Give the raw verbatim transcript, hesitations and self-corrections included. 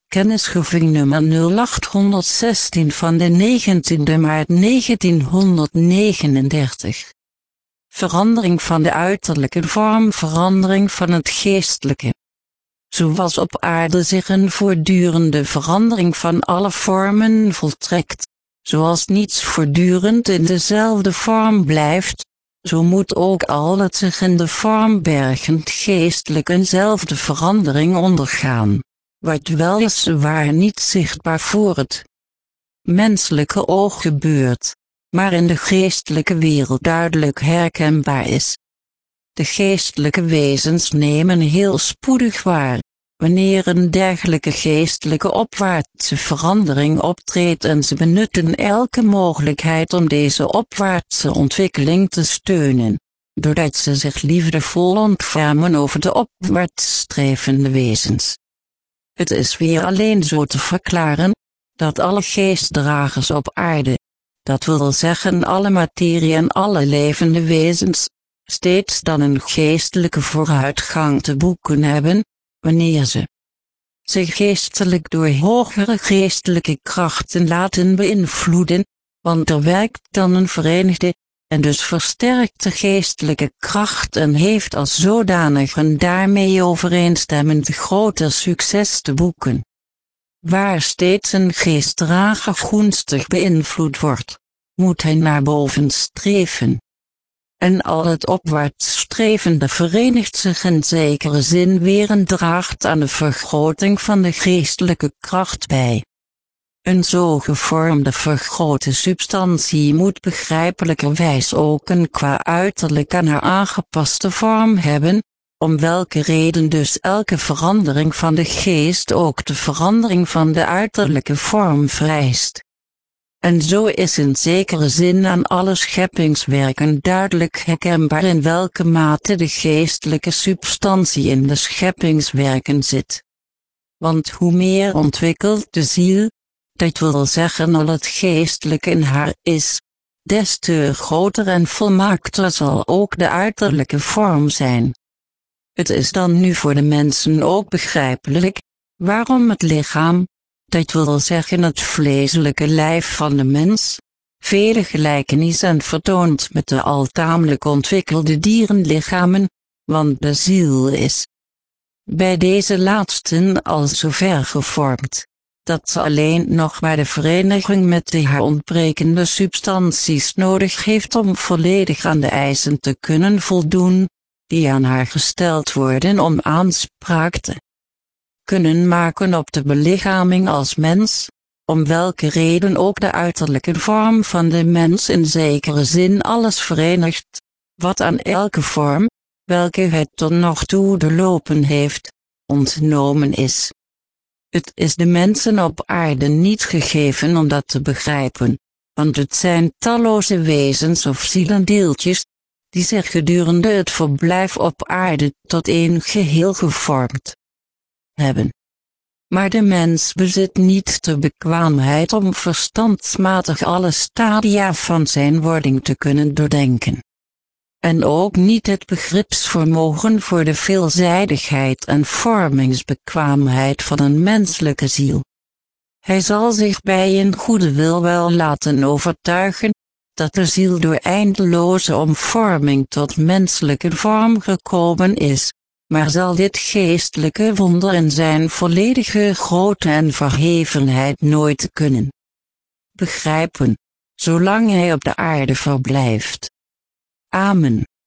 Kennisgeving nummer nul acht zestien van de negentiende maart negentienhonderdnegenendertig. Verandering van de uiterlijke vorm, verandering van het geestelijke. Zoals op aarde zich een voortdurende verandering van alle vormen voltrekt, zoals niets voortdurend in dezelfde vorm blijft, zo moet ook al het zich in de vorm bergend geestelijk eenzelfde verandering ondergaan, wat weliswaar niet zichtbaar voor het menselijke oog gebeurt, maar in de geestelijke wereld duidelijk herkenbaar is. De geestelijke wezens nemen heel spoedig waar, wanneer een dergelijke geestelijke opwaartse verandering optreedt, en ze benutten elke mogelijkheid om deze opwaartse ontwikkeling te steunen, doordat ze zich liefdevol ontfermen over de opwaarts strevende wezens. Het is weer alleen zo te verklaren, dat alle geestdragers op aarde, dat wil zeggen alle materie en alle levende wezens, steeds dan een geestelijke vooruitgang te boeken hebben, wanneer ze zich geestelijk door hogere geestelijke krachten laten beïnvloeden, want er werkt dan een verenigde, en dus versterkte geestelijke kracht en heeft als zodanig een daarmee overeenstemmend groter succes te boeken. Waar steeds een geestdrager gunstig beïnvloed wordt, moet hij naar boven streven. En al het opwaarts strevende verenigt zich in zekere zin weer en draagt aan de vergroting van de geestelijke kracht bij. Een zo gevormde vergrote substantie moet begrijpelijkerwijs ook een qua uiterlijk aan haar aangepaste vorm hebben, om welke reden dus elke verandering van de geest ook de verandering van de uiterlijke vorm vereist. En zo is in zekere zin aan alle scheppingswerken duidelijk herkenbaar in welke mate de geestelijke substantie in de scheppingswerken zit. Want hoe meer ontwikkeld de ziel, dat wil zeggen al het geestelijke in haar is, des te groter en volmaakter zal ook de uiterlijke vorm zijn. Het is dan nu voor de mensen ook begrijpelijk, waarom het lichaam, dat wil zeggen het vleeselijke lijf van de mens, vele gelijkenissen vertoont met de al tamelijk ontwikkelde dierenlichamen, want de ziel is bij deze laatsten al zover gevormd, dat ze alleen nog maar de vereniging met de haar ontbrekende substanties nodig heeft om volledig aan de eisen te kunnen voldoen, die aan haar gesteld worden om aanspraak te kunnen maken op de belichaming als mens, om welke reden ook de uiterlijke vorm van de mens in zekere zin alles verenigt, wat aan elke vorm, welke hij tot nog toe doorlopen heeft, ontnomen is. Het is de mensen op aarde niet gegeven om dat te begrijpen, want het zijn talloze wezens of zielendeeltjes, die zich gedurende het verblijf op aarde tot één geheel gevormd hebben. Maar de mens bezit niet de bekwaamheid om verstandsmatig alle stadia van zijn wording te kunnen doordenken. En ook niet het begripsvermogen voor de veelzijdigheid en vormingsbekwaamheid van een menselijke ziel. Hij zal zich bij een goede wil wel laten overtuigen, dat de ziel door eindeloze omvorming tot menselijke vorm gekomen is, maar zal dit geestelijke wonder in zijn volledige grootte en verhevenheid nooit kunnen begrijpen, zolang hij op de aarde verblijft. Amen.